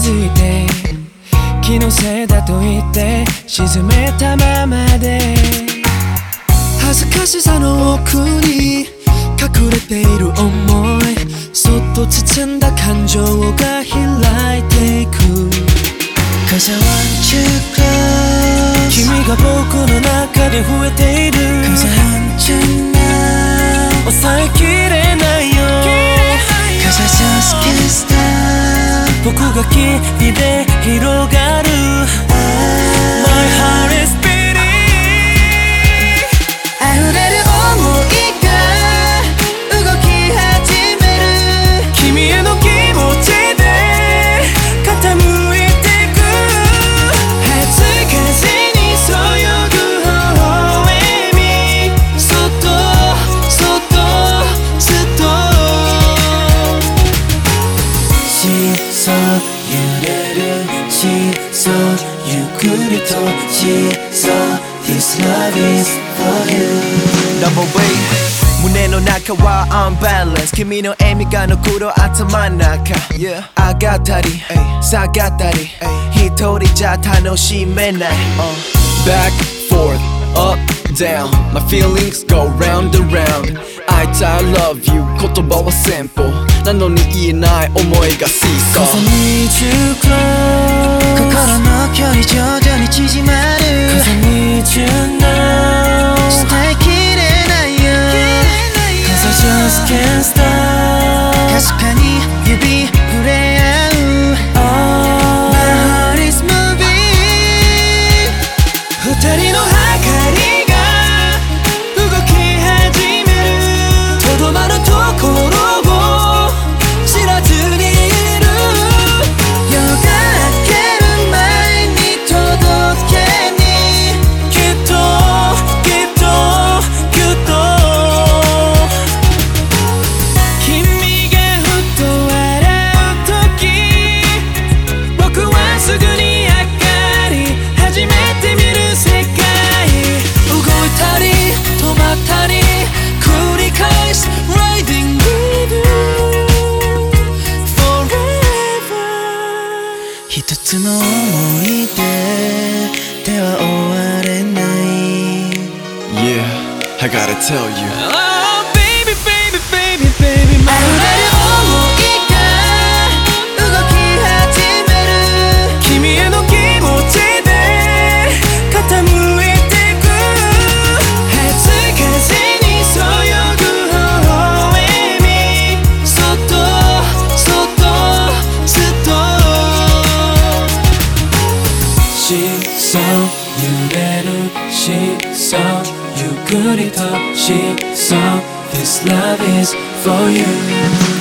づいて気のせいだと言って沈めたままで恥ずかしさの奥に隠れている想いそっと包んだ感情が開いていく Cause I want you close 君が僕の中で増えている Cause I want you now 抑えきれないよ Cause I just can't stop 僕が君で広がる My heart is beating 溢れる想いが動き始める君への気持ちで傾いてく恥ずかしにそよぐ微笑みそっとそっとずっとしそう揺れるしそうゆっくりとしそう This love is for you No.胸の中はアンバランス君の笑みが残る頭の中、上がったり下がったり一人じゃ楽しめない、 Back, forth, up, down My feelings go round and round I love you 言葉はsimpleなのに言えない思いが seesaw Cause I need you close 心の距離徐々に縮まる Cause I need you now 伝えきれないよ Cause I just can't stop かすかに指触れ合う My heart is moving 二人の計りが動き始めるとどまるところを知らずにいる夜が明ける前に届けにきっときっときっと君がふと笑う時僕はすぐに明かり始めてみる世界動いたり止まったり繰り返す Riding with you forever 一つの思い出では終われない Yeah, I gotta tell you Oh baby baby baby baby my 溢れる想いが動き始める君への気持ちで傾いてく恥ずかしにそよぐ微笑みそっとそっとずっとしそう揺れるしそうゆっくりとしそう This love is for you